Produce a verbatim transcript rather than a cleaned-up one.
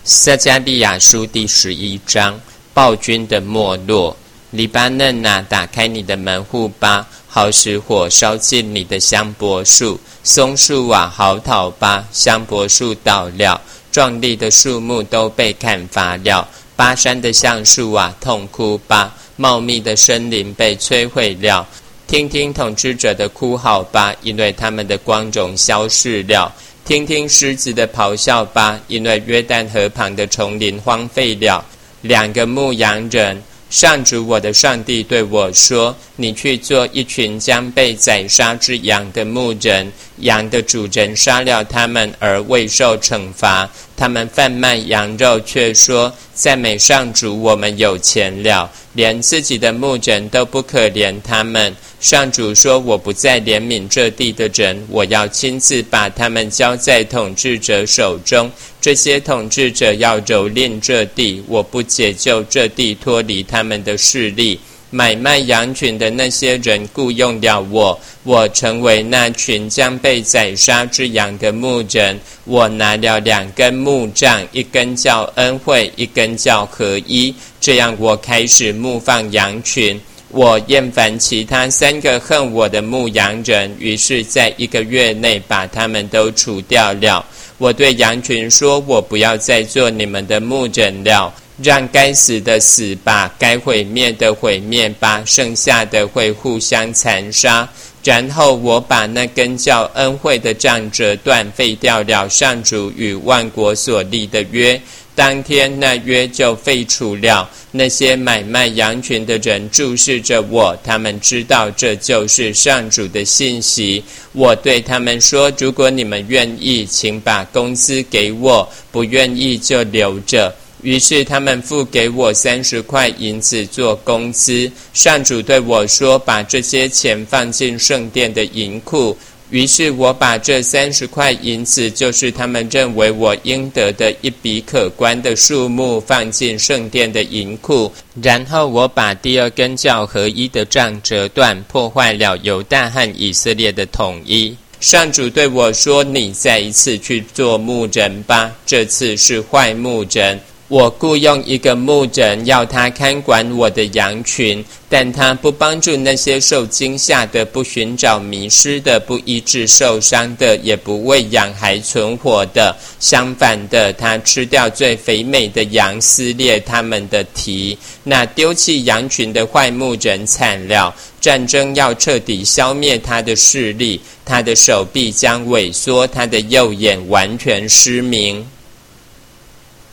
撒迦利亚书第十一章，暴君的没落。黎巴嫩啊，打开你的门户吧，好使火烧尽你的香柏树。松树啊，嚎啕吧，香柏树倒了，壮丽的树木都被砍伐了。巴山的橡树啊，痛哭吧，茂密的森林被摧毁了。听听统治者的哭嚎吧，因为他们的光荣消逝了。听听狮子的咆哮吧，因为约旦河旁的丛林荒废了。两个牧羊人，上主我的上帝对我说，你去做一群将被宰杀之羊的牧人，羊的主人杀了他们而未受惩罚，他们贩卖羊肉却说，赞美上主我们有钱了，连自己的牧人都不可怜他们。上主说，我不再怜悯这地的人，我要亲自把他们交在统治者手中，这些统治者要蹂躏这地，我不解救这地脱离他们的势力。买卖羊群的那些人雇用了我，我成为那群将被宰杀之羊的牧人。我拿了两根木杖，一根叫恩惠，一根叫合一，这样我开始牧放羊群。我厌烦其他三个恨我的牧羊人，于是在一个月内把他们都除掉了。我对羊群说，我不要再做你们的牧人了，让该死的死吧，该毁灭的毁灭吧，剩下的会互相残杀。然后我把那根叫恩惠的杖折断，废掉了上主与万国所立的约。当天那约就废除了。那些买卖羊群的人注视着我，他们知道这就是上主的信息。我对他们说，如果你们愿意，请把工资给我，不愿意就留着。于是他们付给我三十块银子做工资。上主对我说，把这些钱放进圣殿的银库。于是我把这三十块银子，就是他们认为我应得的一笔可观的数目，放进圣殿的银库。然后我把第二根叫合一的杖折断，破坏了犹大和以色列的统一。上主对我说，你再一次去做牧人吧，这次是坏牧人。我雇用一个牧人，要他看管我的羊群，但他不帮助那些受惊吓的，不寻找迷失的，不医治受伤的，也不喂养还存活的。相反的，他吃掉最肥美的羊，撕裂他们的蹄。那丢弃羊群的坏牧人惨了，战争要彻底消灭他的势力，他的手臂将萎缩，他的右眼完全失明。